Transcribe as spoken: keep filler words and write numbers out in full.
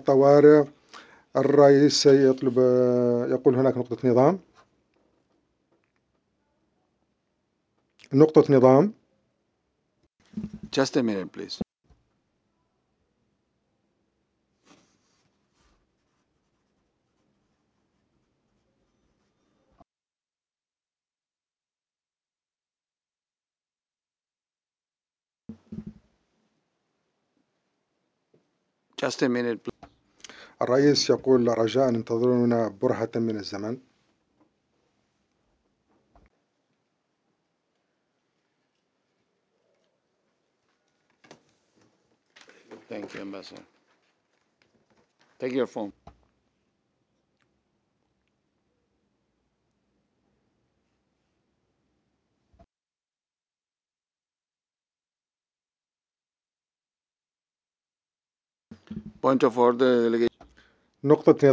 الطوارئ. الرئيس يطلب يقول هناك نقطة نظام. نقطة نظام. Just a minute, please. Just a minute, please. الرئيس يقول رجاء انتظرونا برهة من الزمن. Thank you, Ambassador. Take your phone. Point of order, delegation. نقطة